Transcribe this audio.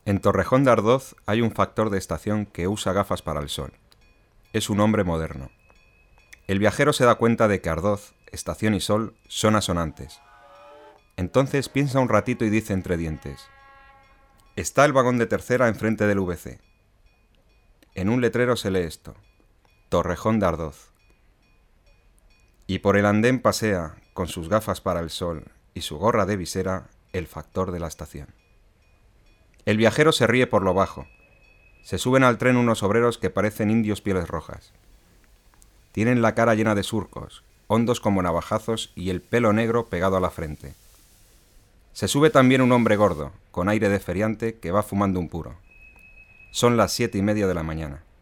En Torrejón de Ardoz hay un factor de estación que usa gafas para el sol. Es un hombre moderno. El viajero se da cuenta de que Ardoz, estación y sol son asonantes. Entonces piensa un ratito y dice entre dientes: está el vagón de tercera enfrente del VC. En un letrero se lee esto: Torrejón de Ardoz. Y por el andén pasea, con sus gafas para el sol y su gorra de visera, el factor de la estación. El viajero se ríe por lo bajo. Se suben al tren unos obreros que parecen indios pieles rojas. Tienen la cara llena de surcos, hondos como navajazos, y el pelo negro pegado a la frente. Se sube también un hombre gordo, con aire de feriante, que va fumando un puro. Son las 7:30 de la mañana.